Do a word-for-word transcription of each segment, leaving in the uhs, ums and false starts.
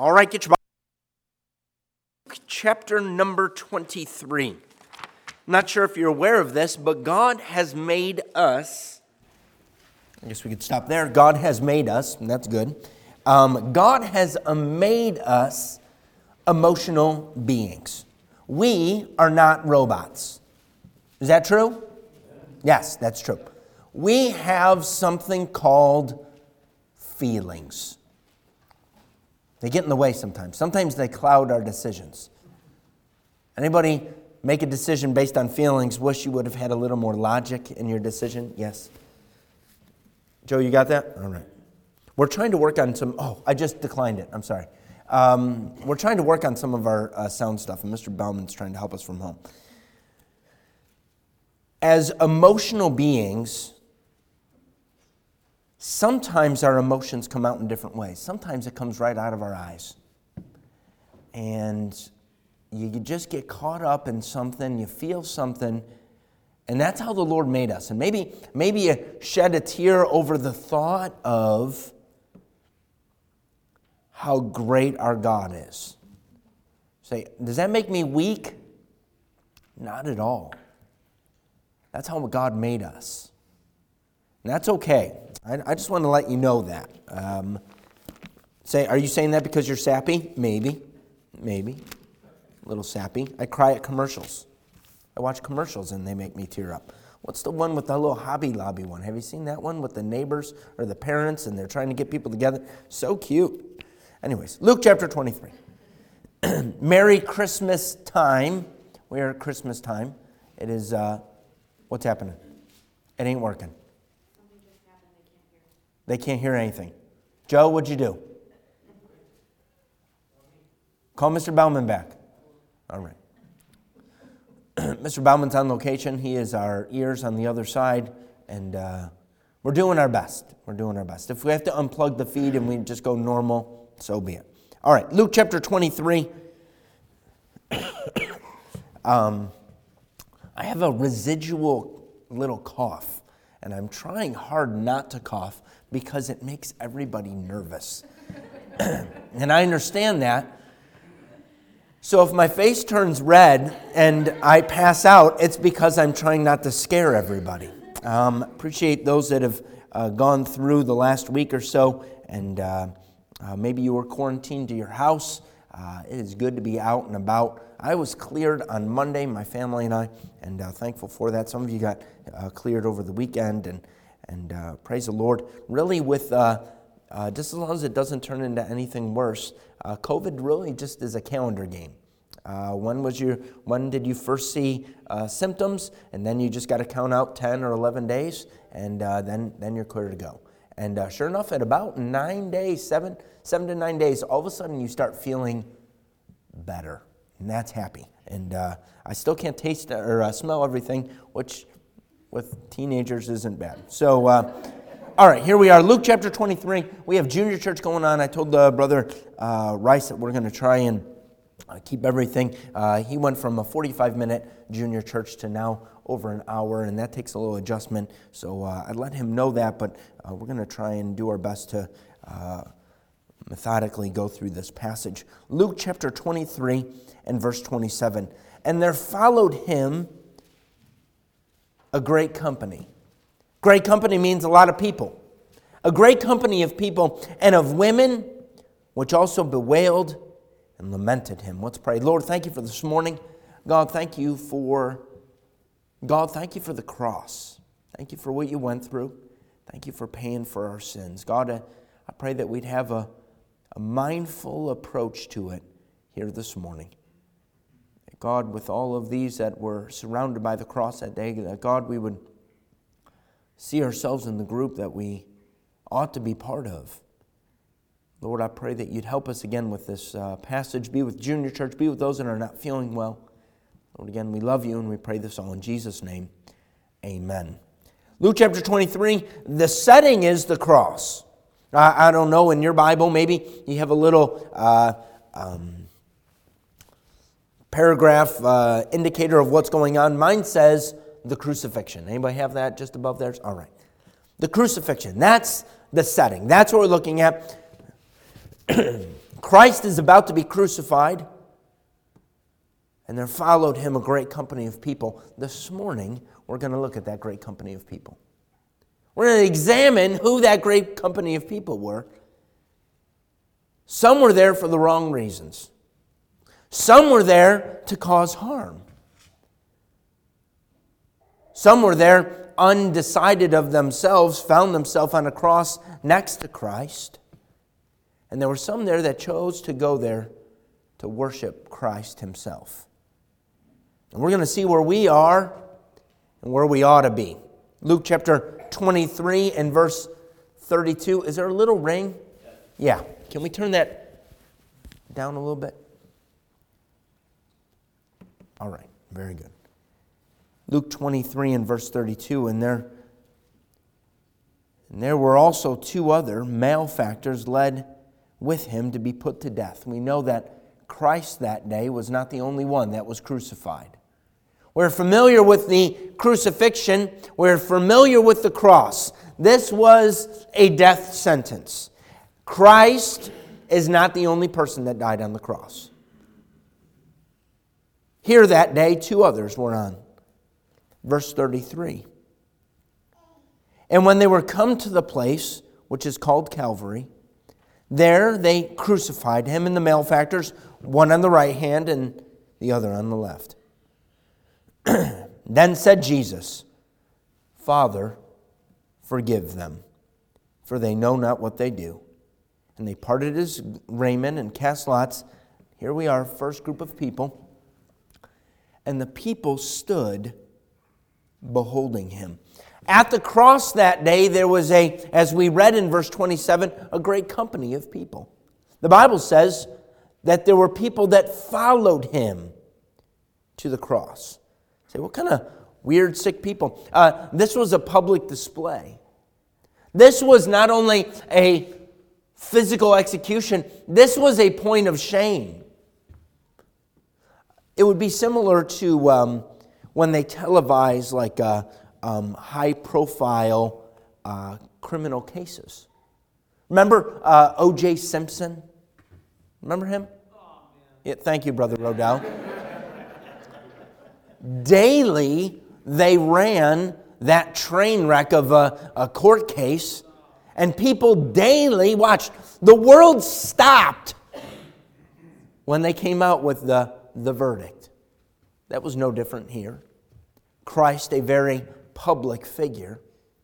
All right, get your Bible. Chapter number twenty-three. I'm not sure if you're aware of this, but God has made us, I guess we could stop there. God has made us, and that's good. Um, God has uh, made us emotional beings. We are not robots. Is that true? Yes, that's true. We have something called feelings. They get in the way sometimes. Sometimes they cloud our decisions. Anybody make a decision based on feelings, wish you would have had a little more logic in your decision? Yes. Joe, you got that? All right. We're trying to work on some, oh, I just declined it. I'm sorry. Um, we're trying to work on some of our uh, sound stuff, and Mister Bauman's trying to help us from home. As emotional beings, sometimes our emotions come out in different ways. Sometimes it comes right out of our eyes. And you just get caught up in something, you feel something, and that's how the Lord made us. And maybe, maybe you shed a tear over the thought of how great our God is. Say, does that make me weak? Not at all. That's how God made us. And that's okay. I, I just want to let you know that. Um, say, are you saying that because you're sappy? Maybe. Maybe. A little sappy. I cry at commercials. I watch commercials and they make me tear up. What's the one with the little Hobby Lobby one? Have you seen that one with the neighbors or the parents and they're trying to get people together? So cute. Anyways, Luke chapter twenty-three. Merry Christmas time. We are at Christmas time. It is, uh, what's happening? It ain't working. They can't hear anything. Joe, what'd you do? Call Mister Bauman back. All right. Mister Bauman's on location. He is our ears on the other side, and uh, we're doing our best. We're doing our best. If we have to unplug the feed and we just go normal, so be it. All right, Luke chapter twenty-three. um, I have a residual little cough, and I'm trying hard not to cough because it makes everybody nervous. And I understand that. So if my face turns red and I pass out, it's because I'm trying not to scare everybody. Um, appreciate those that have uh, gone through the last week or so, and uh, uh, maybe you were quarantined to your house. Uh, it is good to be out and about. I was cleared on Monday, my family and I, and uh, thankful for that. Some of you got uh, cleared over the weekend, and and uh, praise the Lord. Really, with uh, uh, just as long as it doesn't turn into anything worse, uh, COVID really just is a calendar game. Uh, when was your? When did you first see uh, symptoms? And then you just got to count out ten or eleven days, and uh, then then you're clear to go. And uh, sure enough, at about nine days, seven seven to nine days, all of a sudden you start feeling better, and that's happy. And uh, I still can't taste or uh, smell everything, which with teenagers isn't bad. So, uh, all right, here we are, Luke chapter twenty-three. We have junior church going on. I told uh, Brother uh, Rice that we're going to try and uh, keep everything. Uh, he went from a forty-five minute junior church to now over an hour, and that takes a little adjustment. So uh, I let him know that, but uh, we're going to try and do our best to uh, methodically go through this passage. Luke chapter twenty-three and verse twenty-seven. And there followed him a great company. Great company means a lot of people. A great company of people and of women, which also bewailed and lamented him. Let's pray. Lord, thank you for this morning. God, thank you for, God, thank you for the cross. Thank you for what you went through. Thank you for paying for our sins. God, I, I pray that we'd have a, a mindful approach to it here this morning. God, with all of these that were surrounded by the cross that day, that God, we would see ourselves in the group that we ought to be part of. Lord, I pray that you'd help us again with this uh, passage. Be with junior church. Be with those that are not feeling well. Lord, again, we love you and we pray this all in Jesus' name. Amen. Luke chapter twenty-three, the setting is the cross. I, I don't know, in your Bible, maybe you have a little Uh, um, paragraph uh, indicator of what's going on. Mine says the crucifixion. Anybody have that just above theirs? All right. The crucifixion. That's the setting. That's what we're looking at. Christ is about to be crucified, and there followed him a great company of people. This morning, we're going to look at that great company of people. We're going to examine who that great company of people were. Some were there for the wrong reasons. Some were there to cause harm. Some were there undecided of themselves, found themselves on a cross next to Christ. And there were some there that chose to go there to worship Christ himself. And we're going to see where we are and where we ought to be. Luke chapter twenty-three and verse thirty-two. Is there a little ring? Yeah. Can we turn that down a little bit? All right. Very good. Luke twenty-three and verse thirty-two. And there, and there were also two other malefactors led with him to be put to death. We know that Christ that day was not the only one that was crucified. We're familiar with the crucifixion. We're familiar with the cross. This was a death sentence. Christ is not the only person that died on the cross. Here that day, two others were on. Verse thirty-three. And when they were come to the place which is called Calvary, there they crucified him and the malefactors, one on the right hand and the other on the left. Then said Jesus, Father, forgive them, for they know not what they do. And they parted his raiment and cast lots. Here we are, first group of people. And the people stood beholding him. At the cross that day, there was a, as we read in verse twenty-seven, a great company of people. The Bible says that there were people that followed him to the cross. Say, what kind of weird, sick people? Uh, this was a public display. This was not only a physical execution, this was a point of shame. It would be similar to um, when they televise like uh, um, high-profile uh, criminal cases. Remember uh, O J Simpson? Remember him? Yeah, thank you, Brother Rodell. Daily, they ran that train wreck of a, a court case, and people daily watched. The world stopped when they came out with the, the verdict. That was no different here. Christ, a very public figure.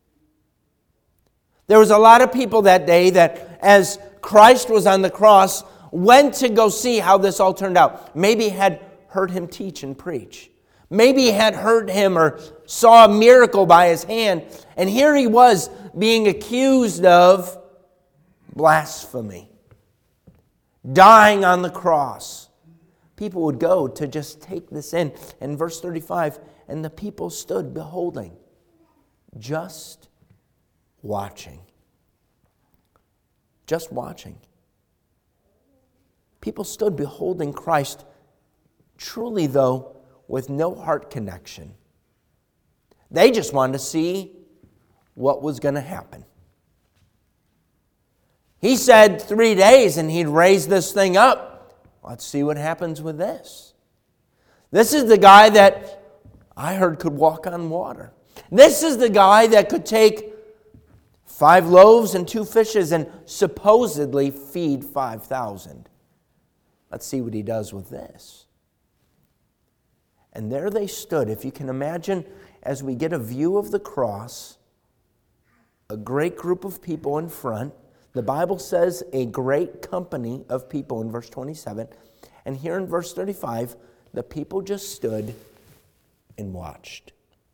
There was a lot of people that day that, as Christ was on the cross, went to go see how this all turned out. Maybe had heard him teach and preach. Maybe had heard him or saw a miracle by his hand. And here he was being accused of blasphemy. Dying on the cross. People would go to just take this in. And verse thirty-five, and the people stood beholding. Just watching. Just watching. People stood beholding Christ. Truly, though, with no heart connection. They just wanted to see what was going to happen. He said three days and he'd raise this thing up. Let's see what happens with this. This is the guy that I heard could walk on water. This is the guy that could take five loaves and two fishes and supposedly feed five thousand. Let's see what he does with this. And there they stood. If you can imagine, as we get a view of the cross, a great group of people in front. The Bible says a great company of people in verse twenty-seven. And here in verse thirty-five, the people just stood and watched.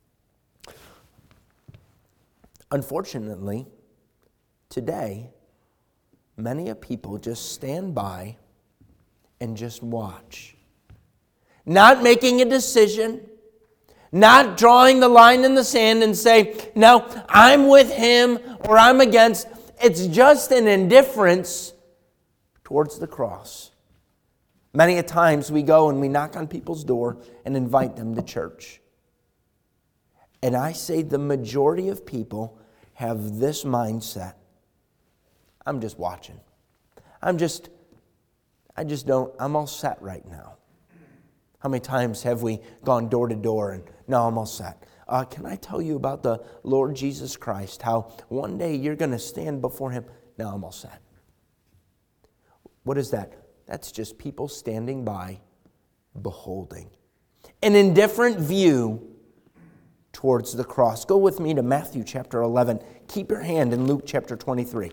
Unfortunately, today, many a people just stand by and just watch. Not making a decision, not drawing the line in the sand and say, no, I'm with him or I'm against. It's just an indifference towards the cross. Many a times we go and we knock on people's door and invite them to church. And I say the majority of people have this mindset. I'm just watching. I'm just I just don't, I'm all set right now. How many times have we gone door to door and, no, I'm all set. Uh, can I tell you about the Lord Jesus Christ, how one day you're going to stand before Him? No, I'm all set. What is that? That's just people standing by, beholding. An indifferent view towards the cross. Go with me to Matthew chapter eleven. Keep your hand in Luke chapter twenty-three.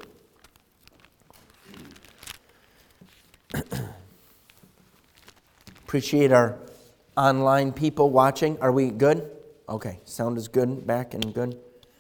Appreciate our online people watching. Are we good? Okay, sound is good, back and good.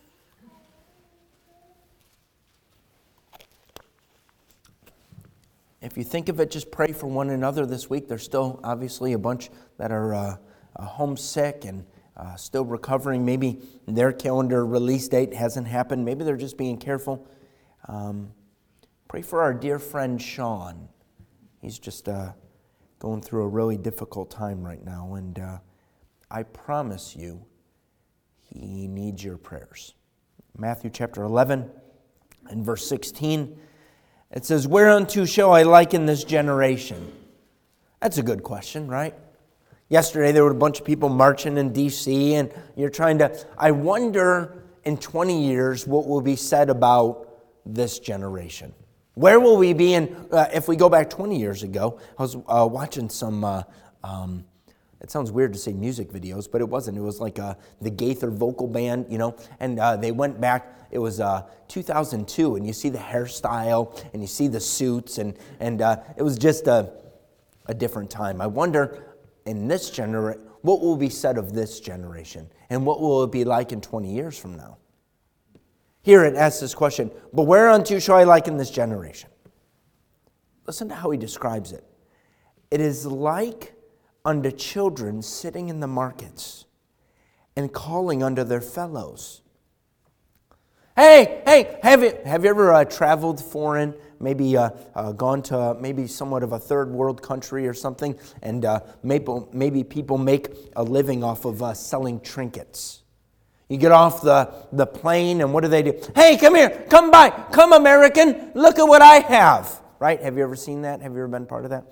If you think of it, just pray for one another this week. There's still obviously a bunch that are uh, uh, homesick and uh, still recovering. Maybe their calendar release date hasn't happened. Maybe they're just being careful. Um, pray for our dear friend Sean. He's just uh, going through a really difficult time right now. And uh, I promise you, he needs your prayers. Matthew chapter eleven and verse sixteen. It says, whereunto shall I liken this generation? That's a good question, right? Yesterday there were a bunch of people marching in D C and you're trying to, I wonder in twenty years what will be said about this generation. Where will we be in, uh, if we go back twenty years ago? I was uh, watching some, uh, um, it sounds weird to say music videos, but it wasn't. It was like uh, the Gaither vocal band, you know, and uh, they went back. It was uh, two thousand two, and you see the hairstyle, and you see the suits, and and uh, it was just a, a different time. I wonder, in this generation, what will be said of this generation, and what will it be like in twenty years from now? Here it asks this question, but whereunto shall I liken this generation? Listen to how he describes it. It is like unto children sitting in the markets and calling unto their fellows. Hey, hey, have you, have you ever uh, traveled foreign, maybe uh, uh, gone to uh, maybe somewhat of a third world country or something, and uh, maybe, maybe people make a living off of uh, selling trinkets. You get off the, the plane, and what do they do? Hey, come here, come by, come American, look at what I have. Right? Have you ever seen that? Have you ever been part of that?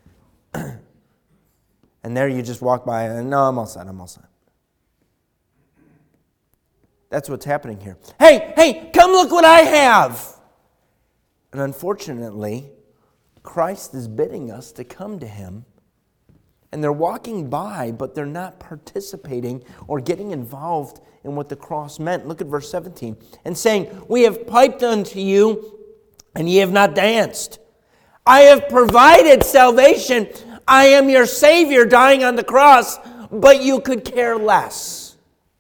And there you just walk by and, no, I'm all set, I'm all set. That's what's happening here. Hey, hey, come look what I have. And unfortunately, Christ is bidding us to come to Him. And they're walking by, but they're not participating or getting involved in what the cross meant. Look at verse seventeen. And saying, we have piped unto you, and ye have not danced. I have provided salvation. I am your Savior dying on the cross, but you could care less.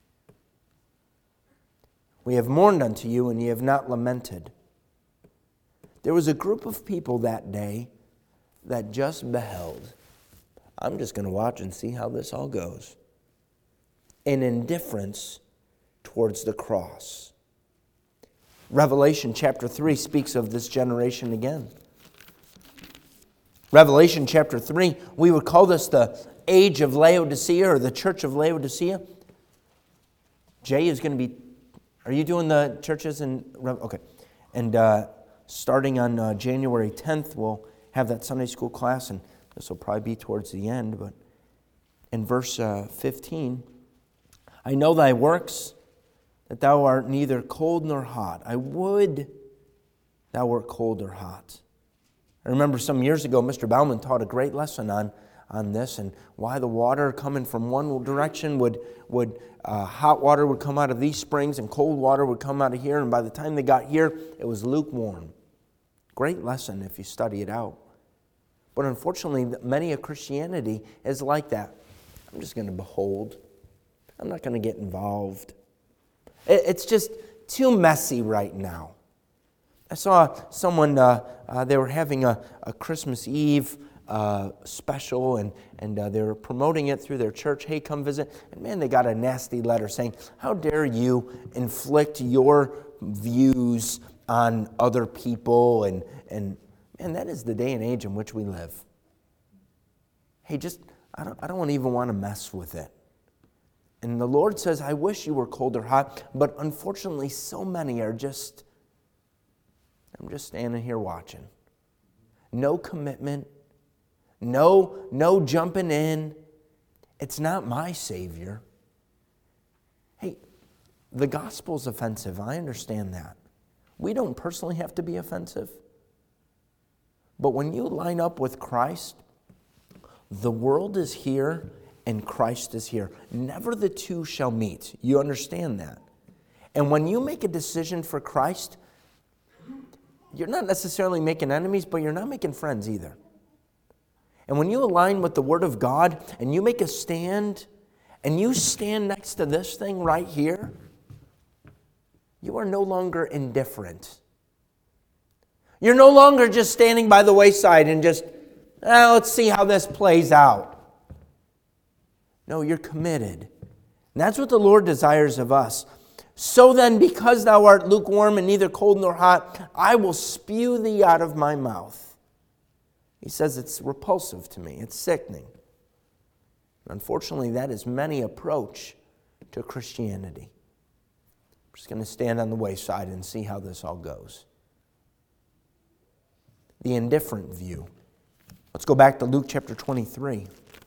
We have mourned unto you, and ye have not lamented. There was a group of people that day that just beheld. I'm just going to watch and see how this all goes. An indifference towards the cross. Revelation chapter three speaks of this generation again. Revelation chapter three, we would call this the age of Laodicea or the church of Laodicea. Jay is going to be, are you doing the churches in, okay. And uh, starting on uh, January tenth, we'll have that Sunday school class, and this will probably be towards the end, but in verse uh, fifteen, I know thy works, that thou art neither cold nor hot. I would thou wert cold or hot. I remember some years ago, Mister Bauman taught a great lesson on, on this and why the water coming from one direction would, would uh, hot water would come out of these springs and cold water would come out of here. And by the time they got here, it was lukewarm. Great lesson if you study it out. But unfortunately, many of Christianity is like that. I'm just going to behold. I'm not going to get involved. It's just too messy right now. I saw someone, uh, uh, they were having a, a Christmas Eve uh, special, and, and uh, they were promoting it through their church. Hey, come visit. And man, they got a nasty letter saying, how dare you inflict your views on other people? And, and man, that is the day and age in which we live. Hey, just, I don't, I don't even want to mess with it. And the Lord says, I wish you were cold or hot, but unfortunately, so many are just, I'm just standing here watching. No commitment, No, no jumping in. It's not my Savior. Hey, the gospel's offensive. I understand that. We don't personally have to be offensive. But when you line up with Christ, the world is here and Christ is here. Never the two shall meet. You understand that? And when you make a decision for Christ, you're not necessarily making enemies, but you're not making friends either. And when you align with the Word of God and you make a stand, and you stand next to this thing right here, you are no longer indifferent. You're no longer just standing by the wayside and just, eh, let's see how this plays out. No, you're committed. And that's what the Lord desires of us. So then, because thou art lukewarm and neither cold nor hot, I will spew thee out of my mouth. He says it's repulsive to me. It's sickening. Unfortunately, that is many approach to Christianity. I'm just going to stand on the wayside and see how this all goes. The indifferent view. Let's go back to Luke chapter twenty-three.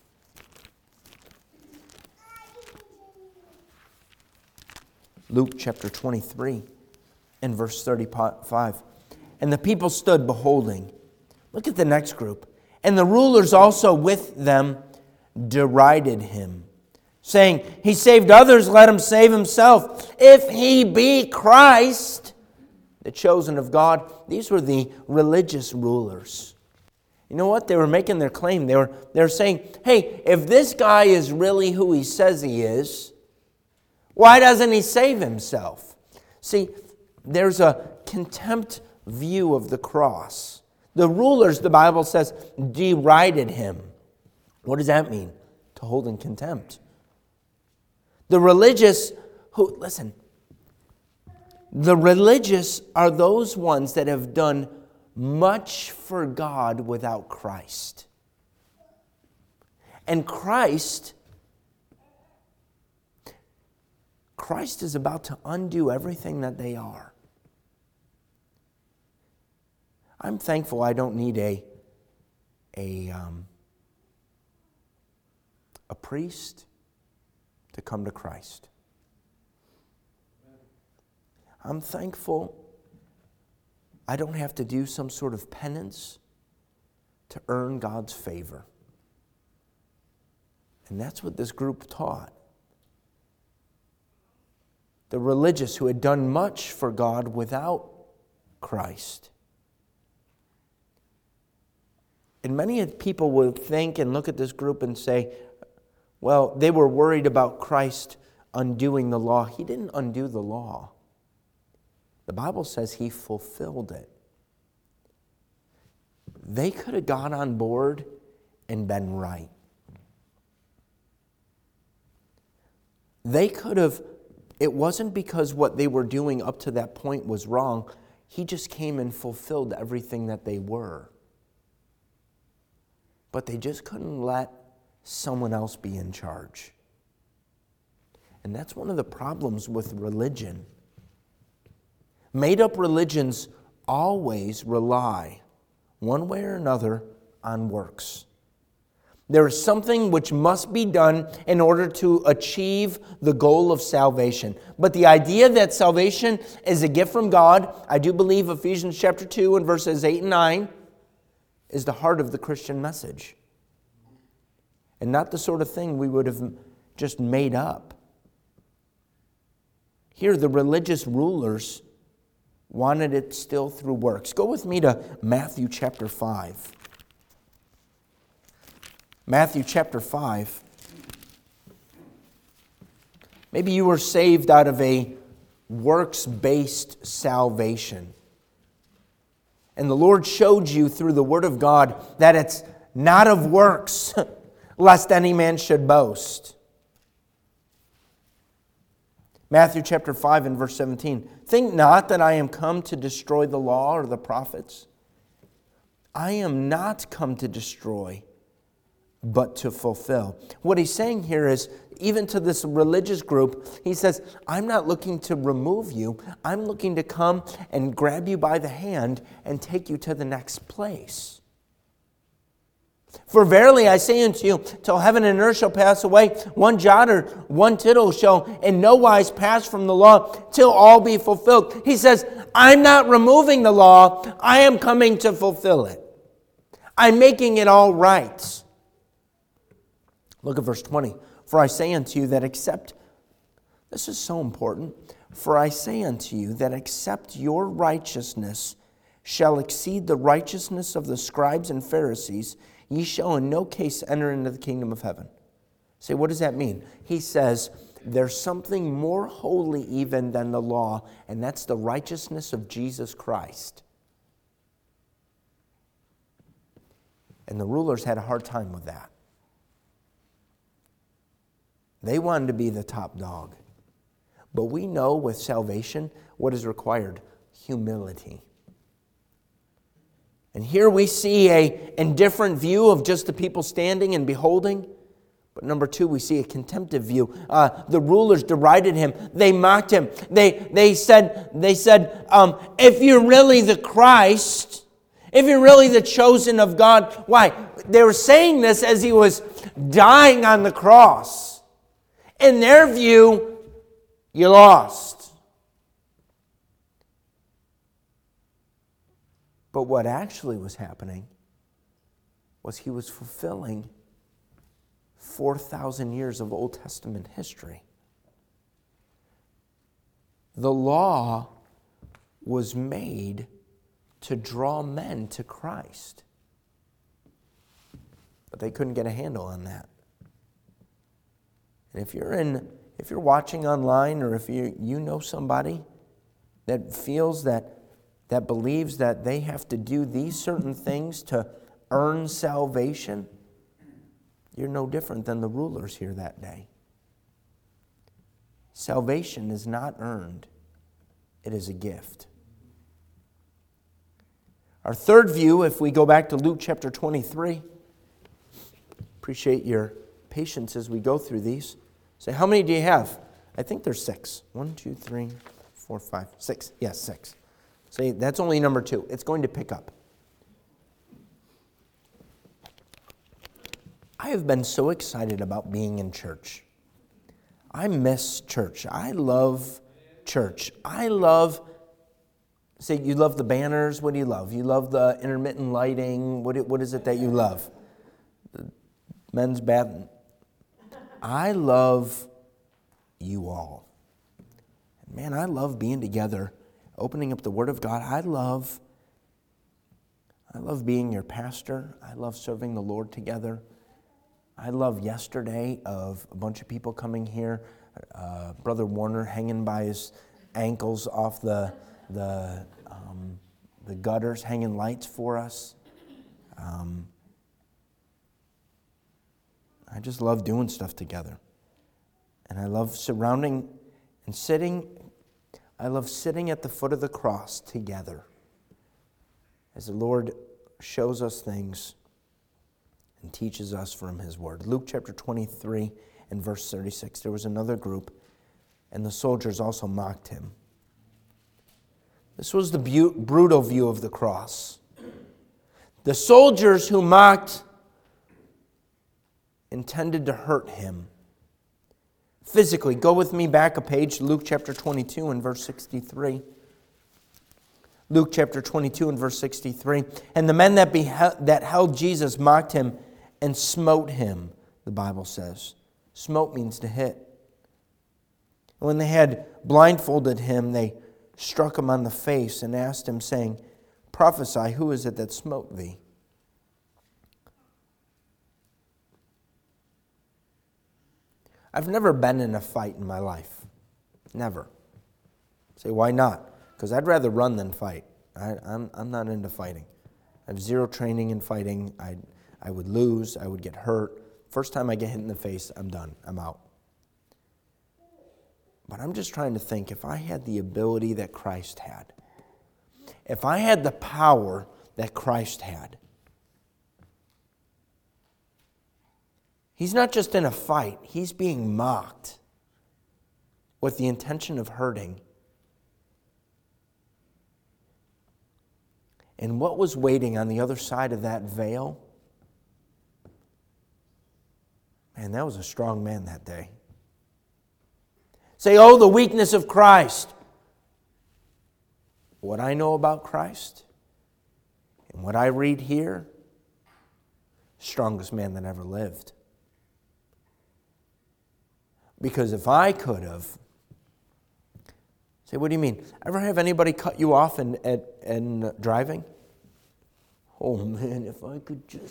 Luke chapter twenty-three and verse thirty-five. And the people stood beholding. Look at the next group. And the rulers also with them derided him, saying, He saved others, let him save himself. If he be Christ, the chosen of God. These were the religious rulers. You know what? They were making their claim. They were, they were saying, hey, if this guy is really who he says he is, why doesn't he save himself? See, there's a contempt view of the cross. The rulers, the Bible says, derided him. What does that mean? To hold in contempt. The religious who, listen, the religious are those ones that have done much for God without Christ. And Christ, Christ is about to undo everything that they are. I'm thankful I don't need a, a, um, a priest to come to Christ. I'm thankful I don't have to do some sort of penance to earn God's favor. And that's what this group taught. The religious who had done much for God without Christ. And many people will think and look at this group and say, well, they were worried about Christ undoing the law. He didn't undo the law. The Bible says he fulfilled it. They could have got on board and been right. They could have, it wasn't because what they were doing up to that point was wrong. He just came and fulfilled everything that they were. But they just couldn't let someone else be in charge. And that's one of the problems with religion. Made-up religions always rely, one way or another, on works. There is something which must be done in order to achieve the goal of salvation. But the idea that salvation is a gift from God, I do believe Ephesians chapter two and verses eight and nine, is the heart of the Christian message. And not the sort of thing we would have just made up. Here, the religious rulers wanted it still through works. Go with me to Matthew chapter five. Matthew chapter five. Maybe you were saved out of a works-based salvation. And the Lord showed you through the Word of God that it's not of works, lest any man should boast. Matthew chapter five and verse seventeen. Think not that I am come to destroy the law or the prophets. I am not come to destroy, but to fulfill. What he's saying here is, even to this religious group, he says, I'm not looking to remove you. I'm looking to come and grab you by the hand and take you to the next place. For verily I say unto you, till heaven and earth shall pass away, one jot or one tittle shall in no wise pass from the law, till all be fulfilled. He says, I'm not removing the law, I am coming to fulfill it. I'm making it all right. Look at verse twenty. For I say unto you that except, this is so important, for I say unto you that except your righteousness shall exceed the righteousness of the scribes and Pharisees, ye shall in no case enter into the kingdom of heaven. Say, what does that mean? He says, there's something more holy even than the law, and that's the righteousness of Jesus Christ. And the rulers had a hard time with that. They wanted to be the top dog. But we know with salvation what is required: humility. And here we see a indifferent view of just the people standing and beholding. But number two, we see a contemptive view. Uh, the rulers derided him. They mocked him. They, they said, they said um, if you're really the Christ, if you're really the chosen of God, why? They were saying this as he was dying on the cross. In their view, you lost. But what actually was happening was he was fulfilling four thousand years of Old Testament history. The law was made to draw men to Christ. But they couldn't get a handle on that. And if you're in, if you're watching online, or if you you know somebody that feels that that believes that they have to do these certain things to earn salvation, you're no different than the rulers here that day. Salvation is not earned. It is a gift. Our third view, if we go back to Luke chapter twenty-three, appreciate your patience as we go through these. Say, how many do you have? I think there's six. One, two, three, four, five, six. Yes, six. See, that's only number two. It's going to pick up. I have been so excited about being in church. I miss church. I love church. I love, say, you love the banners. What do you love? You love the intermittent lighting. What, what is it that you love? The men's bath. I love you all. Man, I love being together, opening up the Word of God. I love, I love being your pastor. I love serving the Lord together. I love yesterday of a bunch of people coming here. Uh, Brother Warner hanging by his ankles off the the um, the gutters, hanging lights for us. Um, I just love doing stuff together, and I love surrounding and sitting. I love sitting at the foot of the cross together as the Lord shows us things and teaches us from His Word. Luke chapter twenty-three and verse thirty-six, there was another group, and the soldiers also mocked him. This was the bu- brutal view of the cross. The soldiers who mocked intended to hurt him physically. Go with me back a page, Luke chapter twenty-two and verse sixty-three. Luke chapter twenty-two and verse sixty-three. And the men that, beheld, that held Jesus mocked him and smote him, the Bible says. Smote means to hit. When they had blindfolded him, they struck him on the face and asked him, saying, Prophesy, who is it that smote thee? I've never been in a fight in my life. Never. Say, why not? Because I'd rather run than fight. I, I'm, I'm not into fighting. I have zero training in fighting. I, I would lose. I would get hurt. First time I get hit in the face, I'm done. I'm out. But I'm just trying to think, if I had the ability that Christ had, if I had the power that Christ had, He's not just in a fight. He's being mocked with the intention of hurting. And what was waiting on the other side of that veil Man, that was a strong man that day. Say, oh, the weakness of Christ. What I know about Christ and what I read here, strongest man that ever lived. Because if I could have, say, what do you mean? Ever have anybody cut you off in, in, in driving? Oh man, if I could just...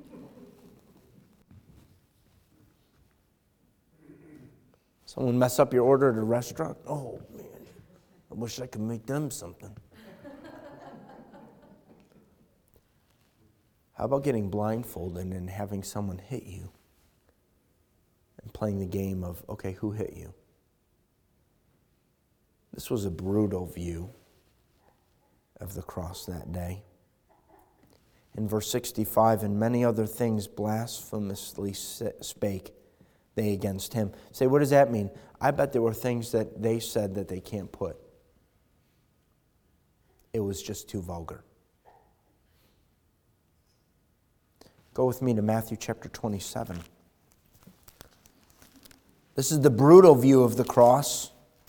Someone mess up your order at a restaurant? Oh man, I wish I could make them something. How about getting blindfolded and having someone hit you? And playing the game of, okay, who hit you? This was a brutal view of the cross that day. In verse sixty-five, and many other things blasphemously spake they against him. Say, what does that mean? I bet there were things that they said that they can't put. It was just too vulgar. Go with me to Matthew chapter twenty-seven. This is the brutal view of the cross.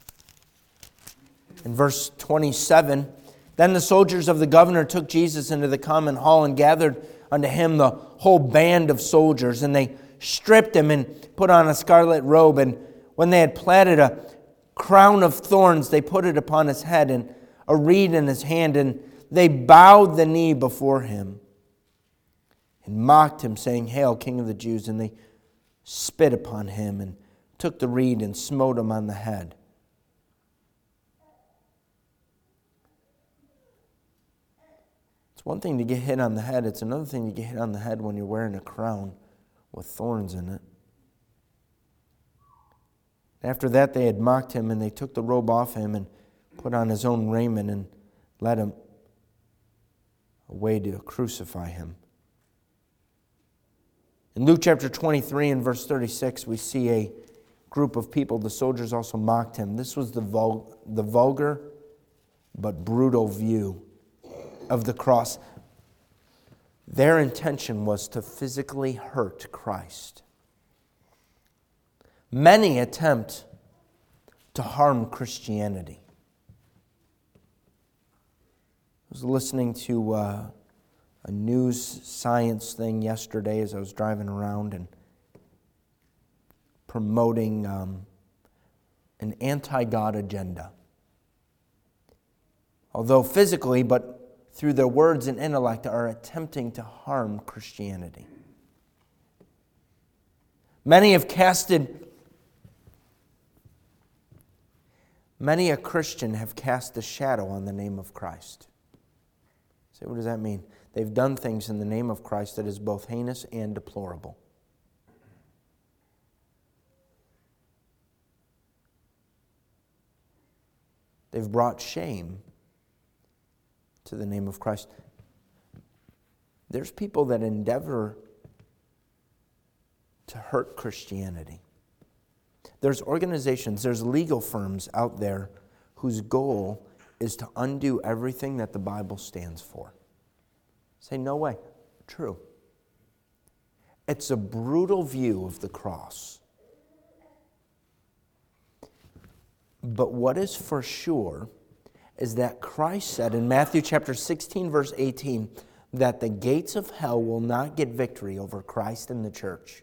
In verse twenty-seven, then the soldiers of the governor took Jesus into the common hall and gathered unto him the whole band of soldiers, and they stripped him and put on a scarlet robe, and when they had platted a crown of thorns, they put it upon his head, and a reed in his hand, and they bowed the knee before him and mocked him, saying, Hail, King of the Jews! And they spit upon him and took the reed and smote him on the head. It's one thing to get hit on the head. It's another thing to get hit on the head when you're wearing a crown with thorns in it. After that, they had mocked him, and they took the robe off him and put on his own raiment and led him away to crucify him. In Luke chapter twenty-three and verse thirty-six, we see a group of people. The soldiers also mocked him. This was the, vul- the vulgar but brutal view of the cross. Their intention was to physically hurt Christ. Many attempt to harm Christianity. I was listening to uh, a news science thing yesterday as I was driving around and promoting um, an anti-God agenda. Although physically, but through their words and intellect, are attempting to harm Christianity. Many have casted, many a Christian have cast a shadow on the name of Christ. Say, what does that mean? They've done things in the name of Christ that is both heinous and deplorable. They've brought shame to the name of Christ. There's people that endeavor to hurt Christianity. There's organizations, there's legal firms out there whose goal is to undo everything that the Bible stands for. Say, no way. True. It's a brutal view of the cross. But what is for sure is that Christ said in Matthew chapter sixteen, verse eighteen, that the gates of hell will not get victory over Christ and the church.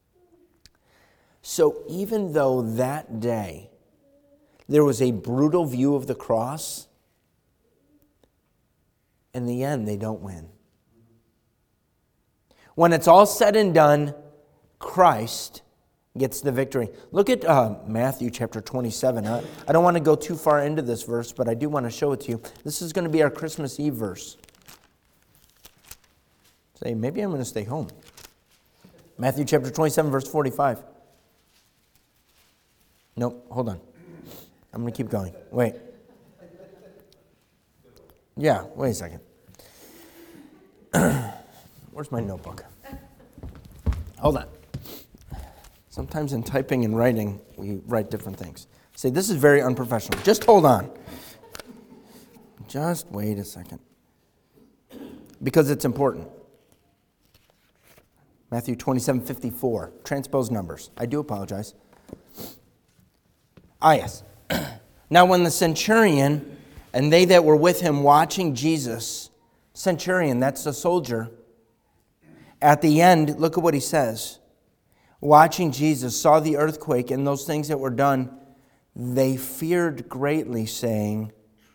So even though that day there was a brutal view of the cross, in the end they don't win. When it's all said and done, Christ gets the victory. Look at uh, Matthew chapter twenty-seven. I, I don't want to go too far into this verse, but I do want to show it to you. This is going to be our Christmas Eve verse. Say, maybe I'm going to stay home. Matthew chapter twenty-seven, verse forty-five. Nope, hold on. I'm going to keep going. Wait. Yeah, wait a second. Where's my notebook? Hold on. Sometimes in typing and writing, we write different things. Say, this is very unprofessional. Just hold on. Just wait a second. Because it's important. Matthew twenty-seven fifty-four. Transpose numbers. I do apologize. Ah, yes. Now when the centurion and they that were with him watching Jesus, centurion, that's the soldier, at the end, look at what he says. Watching Jesus, saw the earthquake and those things that were done, they feared greatly, saying,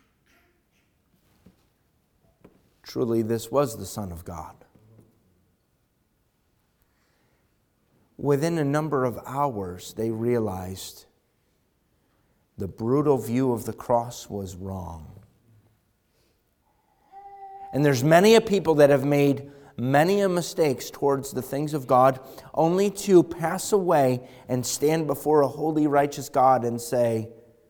truly this was the Son of God. Within a number of hours, they realized the brutal view of the cross was wrong. And there's many a people that have made many a mistakes towards the things of God, only to pass away and stand before a holy, righteous God and say,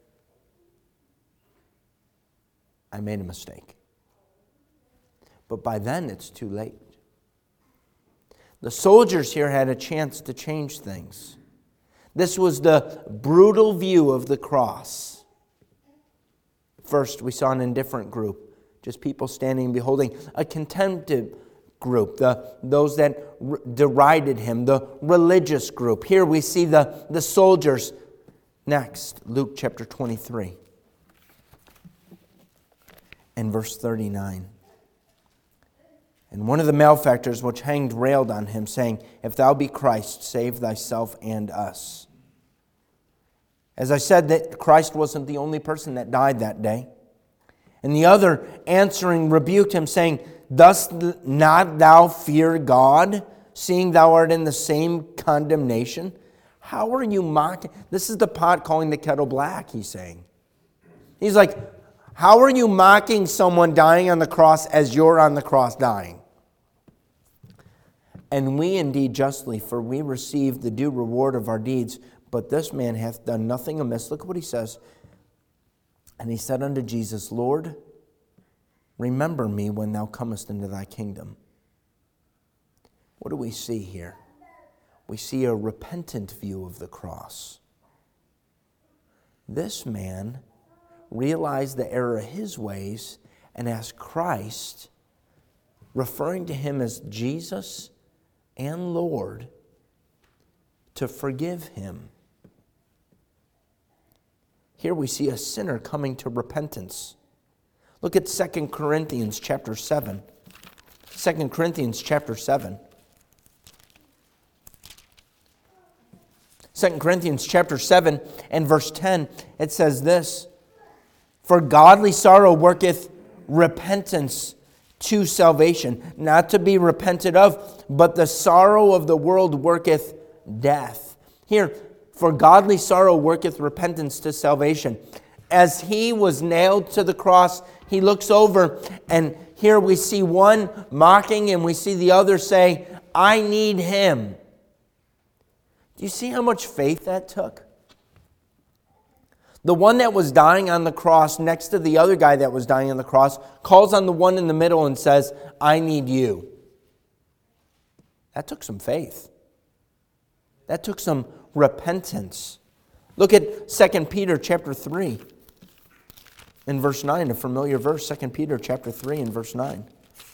I made a mistake. But by then, it's too late. The soldiers here had a chance to change things. This was the brutal view of the cross. First, we saw an indifferent group, just people standing and beholding. A contemplative group, the, those that r- derided him, the religious group. Here we see the, the soldiers. Next, Luke chapter twenty-three and verse thirty-nine. And one of the malefactors which hanged railed on him, saying, If thou be Christ, save thyself and us. As I said, that Christ wasn't the only person that died that day. And the other answering rebuked him, saying, Dost not thou fear God, seeing thou art in the same condemnation? How are you mocking? This is the pot calling the kettle black, he's saying. He's like, how are you mocking someone dying on the cross as you're on the cross dying? And we indeed justly, for we receive the due reward of our deeds, but this man hath done nothing amiss. Look what he says. And he said unto Jesus, Lord, remember me when thou comest into thy kingdom. What do we see here? We see a repentant view of the cross. This man realized the error of his ways and asked Christ, referring to him as Jesus and Lord, to forgive him. Here we see a sinner coming to repentance. Look at Second Corinthians chapter seven. Second Corinthians chapter seven. Second Corinthians chapter seven and verse ten, it says this, For godly sorrow worketh repentance to salvation, not to be repented of, but the sorrow of the world worketh death. Here, for godly sorrow worketh repentance to salvation. As he was nailed to the cross, he looks over, and here we see one mocking, and we see the other say, I need him. Do you see how much faith that took? The one that was dying on the cross next to the other guy that was dying on the cross calls on the one in the middle and says, I need you. That took some faith. That took some repentance. Look at Second Peter chapter three and verse nine, a familiar verse, Second Peter chapter three and verse nine.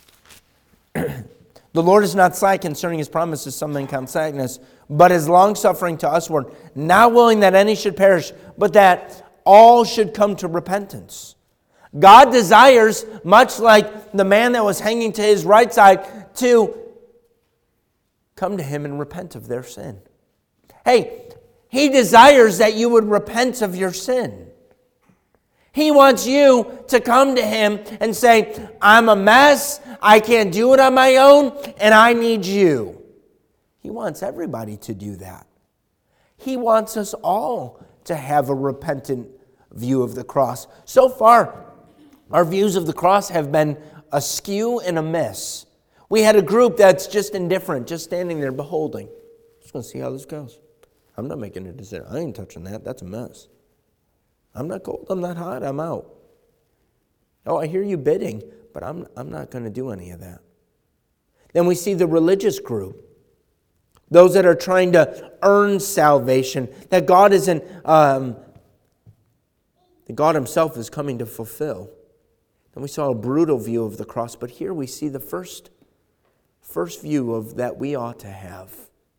The Lord is not slack concerning his promises, some men count slackness, but is longsuffering to usward, not willing that any should perish, but that all should come to repentance. God desires, much like the man that was hanging to his right side, to come to him and repent of their sin. Hey, he desires that you would repent of your sin. He wants you to come to him and say, I'm a mess, I can't do it on my own, and I need you. He wants everybody to do that. He wants us all to have a repentant view of the cross. So far, our views of the cross have been askew and amiss. We had a group that's just indifferent, just standing there beholding. Just going to see how this goes. I'm not making a decision. I ain't touching that. That's a mess. I'm not cold, I'm not hot, I'm out. Oh, I hear you bidding, but I'm, I'm not going to do any of that. Then we see the religious group. Those that are trying to earn salvation, that God isn't, um, that God himself is coming to fulfill. Then we saw a brutal view of the cross, but here we see the first, first view of that we ought to have.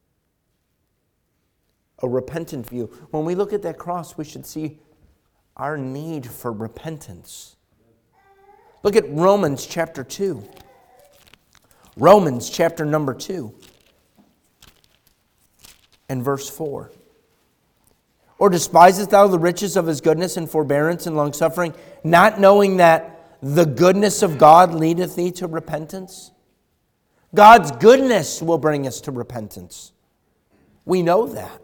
A repentant view. When we look at that cross, we should see our need for repentance. Look at Romans chapter two. Romans chapter number two and verse four. Or despisest thou the riches of his goodness and forbearance and longsuffering, not knowing that the goodness of God leadeth thee to repentance? God's goodness will bring us to repentance. We know that.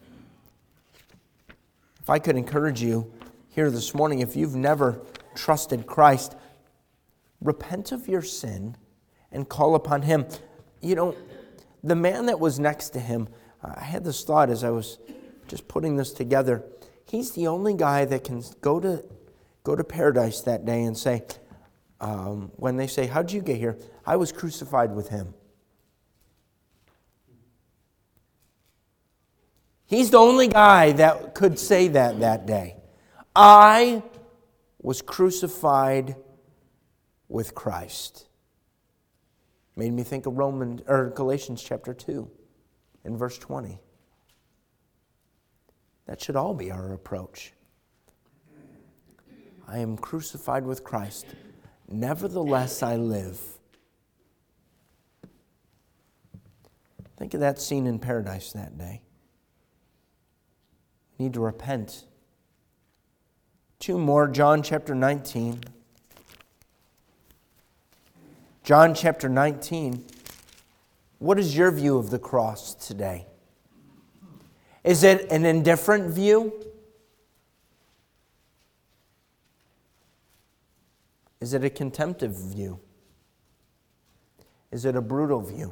If I could encourage you here this morning, if you've never trusted Christ, repent of your sin and call upon Him. You know, the man that was next to him, I had this thought as I was just putting this together. He's the only guy that can go to go to paradise that day and say, um, when they say, how'd you get here? I was crucified with Him. He's the only guy that could say that that day. I was crucified with Christ. Made me think of Romans or Galatians chapter two and verse twenty. That should all be our approach. I am crucified with Christ. Nevertheless I live. Think of that scene in paradise that day. We need to repent. Two more, John chapter nineteen. John chapter nineteen. What is your view of the cross today? Is it an indifferent view? Is it a contemptive view? Is it a brutal view?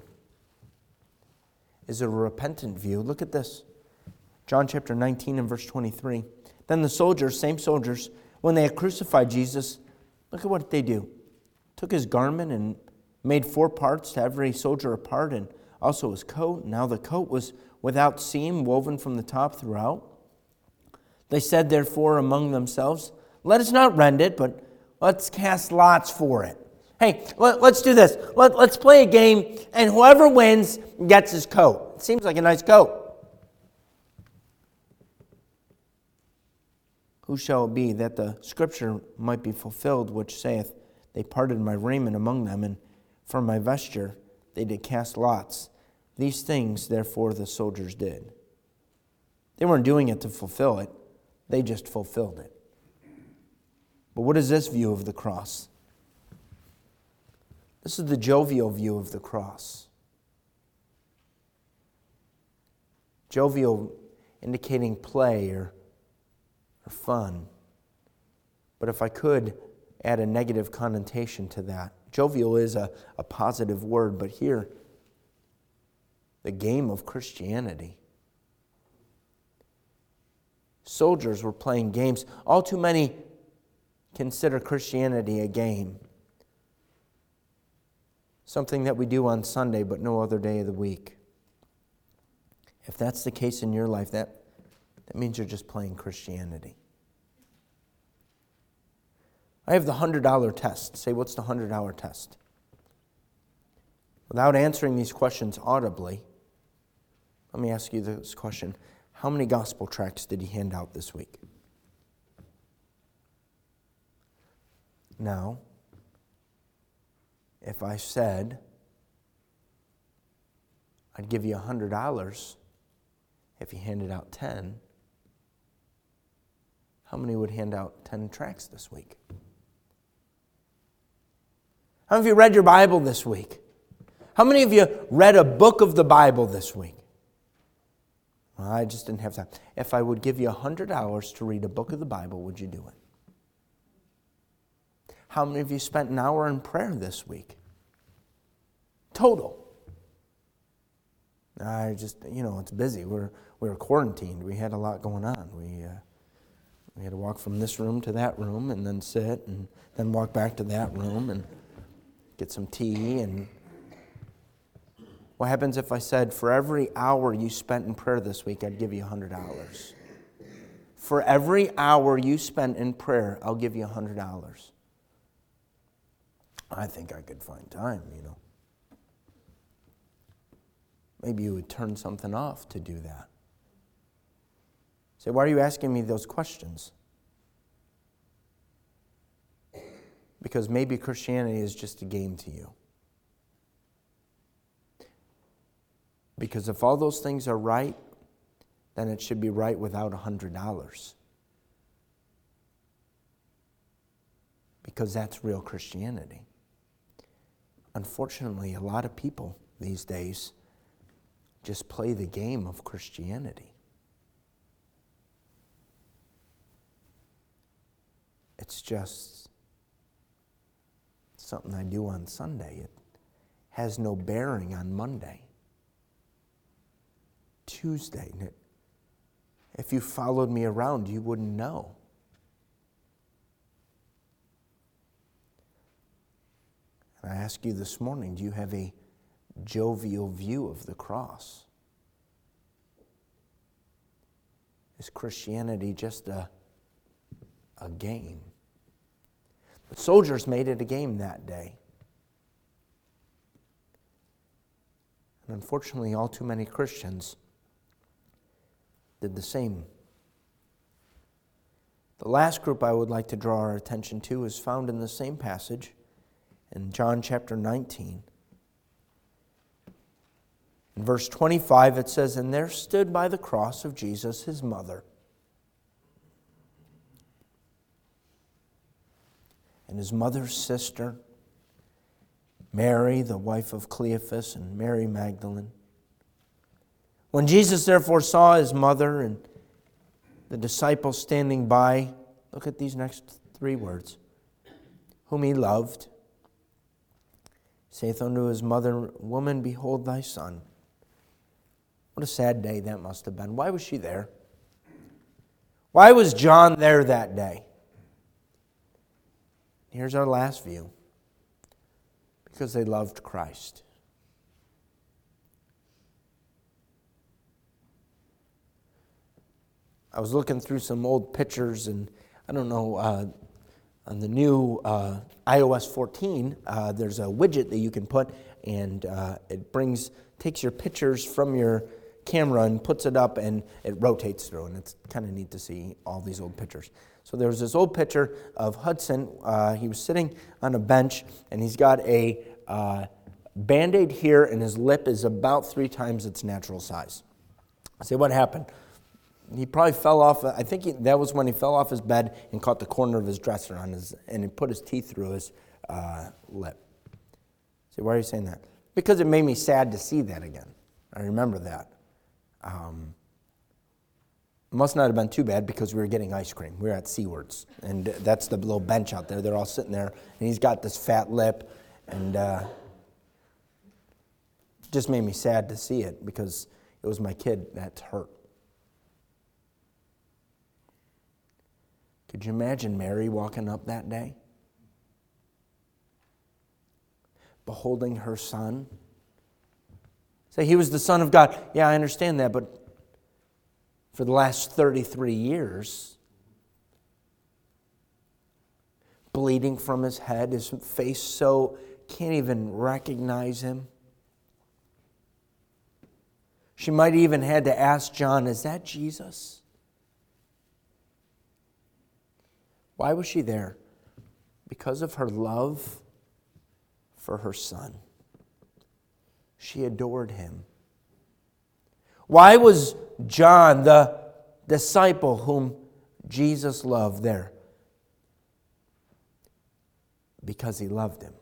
Is it a repentant view? Look at this. John chapter nineteen and verse twenty-three. Then the soldiers, same soldiers, when they had crucified Jesus, look at what they do. Took his garment and made four parts, to every soldier a part, and also his coat. Now the coat was without seam, woven from the top throughout. They said therefore among themselves, let us not rend it, but let's cast lots for it. Hey, let, let's do this. Let, let's play a game, and whoever wins gets his coat. It seems like a nice coat. Who shall it be that the scripture might be fulfilled, which saith, they parted my raiment among them, and for my vesture they did cast lots. These things, therefore, the soldiers did. They weren't doing it to fulfill it. They just fulfilled it. But what is this view of the cross? This is the jovial view of the cross. Jovial indicating play or, or fun. But if I could add a negative connotation to that, jovial is a, a positive word, but here, the game of Christianity. Soldiers were playing games. All too many consider Christianity a game. Something that we do on Sunday, but no other day of the week. If that's the case in your life, that, that means you're just playing Christianity. I have the one hundred dollar test. Say, what's the one hundred dollar test? Without answering these questions audibly, let me ask you this question. How many gospel tracts did he hand out this week? Now, if I said I'd give you one hundred dollars if you handed out ten, how many would hand out ten tracts this week? How many of you read your Bible this week? How many of you read a book of the Bible this week? Well, I just didn't have time. If I would give you one hundred dollars to read a book of the Bible, would you do it? How many of you spent an hour in prayer this week? Total. I just, you know, it's busy. We're we were quarantined. We had a lot going on. We uh, we had to walk from this room to that room and then sit and then walk back to that room and get some tea. And what happens if I said, for every hour you spent in prayer this week, I'd give you one hundred dollars? For every hour you spent in prayer, I'll give you one hundred dollars. I think I could find time, you know. maybe you would turn something off to do that. Say, why are you asking me those questions? Because maybe Christianity is just a game to you. Because if all those things are right, then it should be right without one hundred dollars. Because that's real Christianity. Unfortunately, a lot of people these days just play the game of Christianity. It's just something I do on Sunday. It has no bearing on Monday, Tuesday. If you followed me around, you wouldn't know. And I ask you this morning, do you have a jovial view of the cross? Is Christianity just a, a game? The soldiers made it a game that day. And unfortunately, all too many Christians did the same. The last group I would like to draw our attention to is found in the same passage in John chapter nineteen. In verse twenty-five it says, "And there stood by the cross of Jesus his mother, and his mother's sister, Mary, the wife of Cleophas, and Mary Magdalene. When Jesus therefore saw his mother and the disciples standing by," look at these next three words, "whom he loved, saith unto his mother, Woman, behold thy son." What a sad day that must have been. Why was she there? Why was John there that day? Here's our last view. Because they loved Christ. I was looking through some old pictures, and I don't know, uh, on the new uh, i O S fourteen, uh, there's a widget that you can put, and uh, it brings, takes your pictures from your camera and puts it up, and it rotates through, and it's kind of neat to see all these old pictures. So there was this old picture of Hudson. Uh, he was sitting on a bench, and he's got a uh, Band-Aid here, and his lip is about three times its natural size. I say, what happened? He probably fell off. I think he, that was when he fell off his bed and caught the corner of his dresser on his, and he put his teeth through his uh, lip. I say, why are you saying that? Because it made me sad to see that again. I remember that. Um, It must not have been too bad because we were getting ice cream. We were at Seawards, and that's the little bench out there. They're all sitting there, and he's got this fat lip, and uh, it just made me sad to see it because it was my kid that's hurt. Could you imagine Mary walking up that day, beholding her son? Say, he was the Son of God. Yeah, I understand that, but for the last thirty-three years, bleeding from his head, his face so can't even recognize him. She might even had to ask John, is that Jesus? Why was she there? Because of her love for her son. She adored him. Why was John, the disciple whom Jesus loved, there? Because he loved him.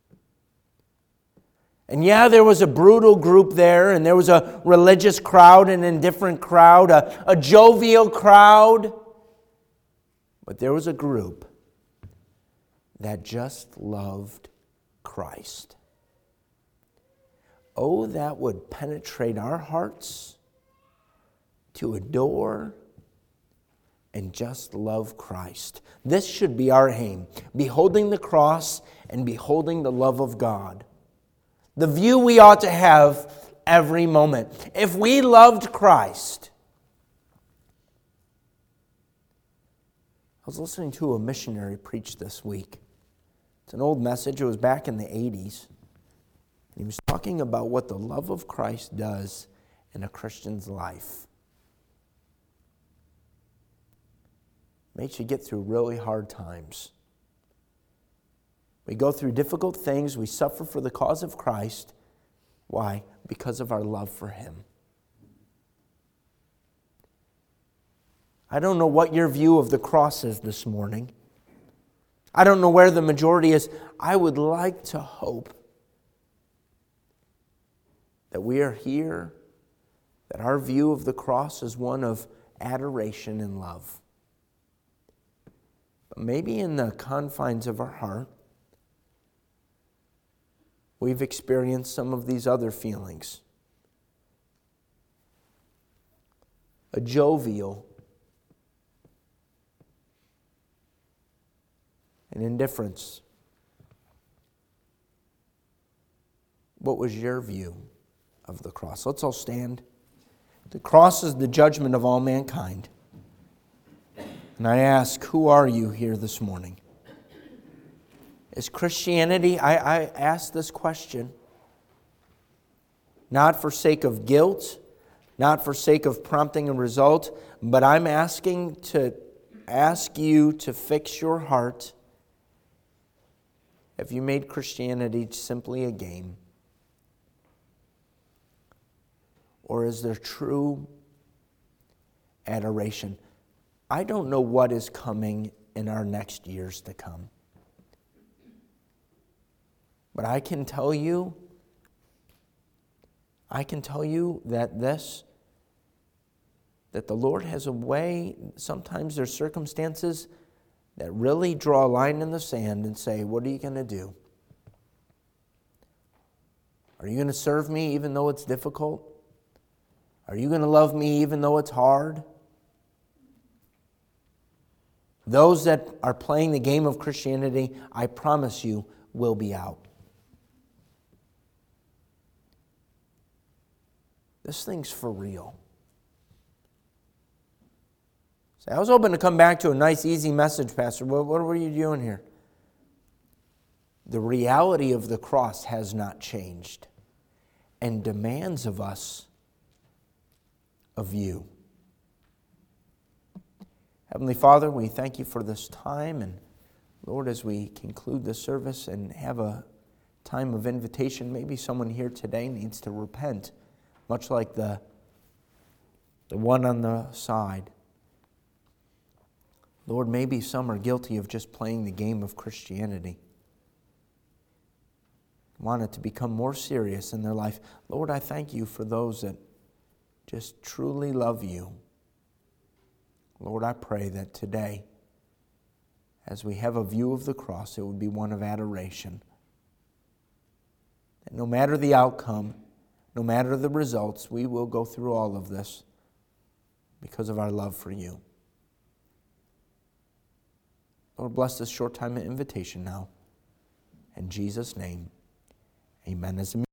And yeah, there was a brutal group there, and there was a religious crowd, an indifferent crowd, a, a jovial crowd. But there was a group that just loved Christ. Oh, that would penetrate our hearts to adore and just love Christ. This should be our aim, beholding the cross and beholding the love of God. The view we ought to have every moment. If we loved Christ. I was listening to a missionary preach this week. It's an old message. It was back in the eighties. He was talking about what the love of Christ does in a Christian's life. It makes you get through really hard times. We go through difficult things. We suffer for the cause of Christ. Why? Because of our love for Him. I don't know what your view of the cross is this morning. I don't know where the majority is. I would like to hope that we are here, that our view of the cross is one of adoration and love. But maybe in the confines of our heart, we've experienced some of these other feelings. A jovial, an indifference. What was your view of the cross? Let's all stand. The cross is the judgment of all mankind. And I ask, who are you here this morning? Is Christianity, I, I ask this question, not for sake of guilt, not for sake of prompting a result, but I'm asking to ask you to fix your heart. Have you made Christianity simply a game? Or is there true adoration? I don't know what is coming in our next years to come. But I can tell you, I can tell you that this, that the Lord has a way, sometimes there's circumstances that really draw a line in the sand and say, what are you going to do? Are you going to serve me even though it's difficult? Are you going to love me even though it's hard? Those that are playing the game of Christianity, I promise you, will be out. This thing's for real. So I was hoping to come back to a nice, easy message, Pastor. What, what were you doing here? The reality of the cross has not changed and demands of us a view. Heavenly Father, we thank you for this time. And Lord, as we conclude this service and have a time of invitation, maybe someone here today needs to repent, much like the, the one on the side. Lord, maybe some are guilty of just playing the game of Christianity. Want it to become more serious in their life. Lord, I thank you for those that just truly love you. Lord, I pray that today, as we have a view of the cross, it would be one of adoration. That no matter the outcome, no matter the results, we will go through all of this because of our love for you. Lord, bless this short time of invitation now. In Jesus' name, amen. As a